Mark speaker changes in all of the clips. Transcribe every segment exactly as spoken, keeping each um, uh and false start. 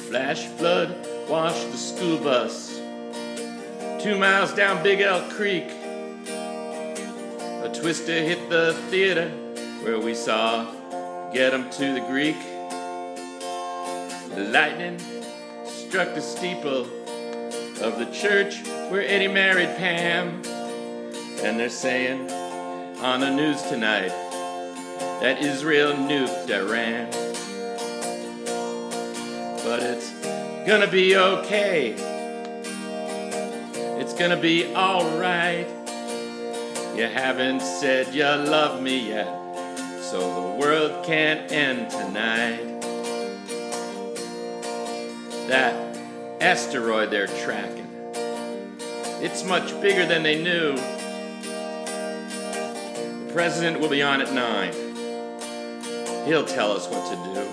Speaker 1: Flash flood washed the school bus two miles down Big Elk Creek. A twister hit the theater where we saw Get 'Em to the Greek. The lightning struck the steeple of the church where Eddie married Pam. And they're saying on the news tonight that Israel nuked Iran. But it's gonna be okay. It's gonna be alright. You haven't said you love me yet, so the world can't end tonight. That asteroid they're tracking, it's much bigger than they knew. The president will be on at nine. He'll tell us what to do.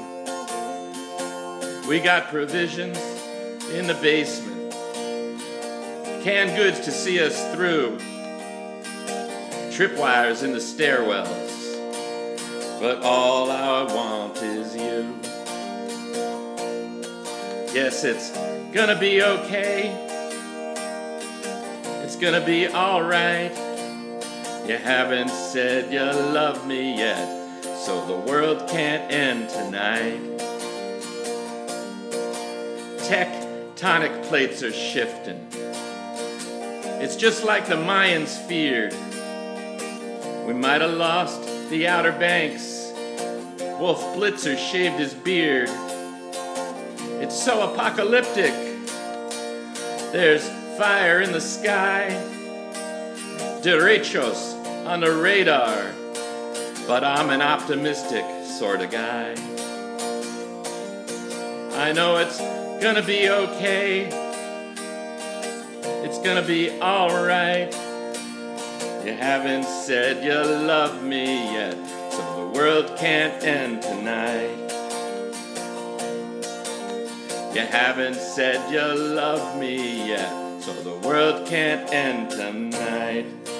Speaker 1: We got provisions in the basement, canned goods to see us through, tripwires in the stairwells, but all I want is you. Yes, it's gonna be okay. It's gonna be alright. You haven't said you love me yet, so the world can't end tonight. Tectonic plates are shifting. It's just like the Mayans feared. We might have lost the Outer Banks. Wolf Blitzer shaved his beard. It's so apocalyptic. There's fire in the sky, derechos on the radar, but I'm an optimistic sort of guy. I know it's gonna be okay. It's gonna be alright. You haven't said you love me yet, so the world can't end tonight. You haven't said you love me yet, so the world can't end tonight.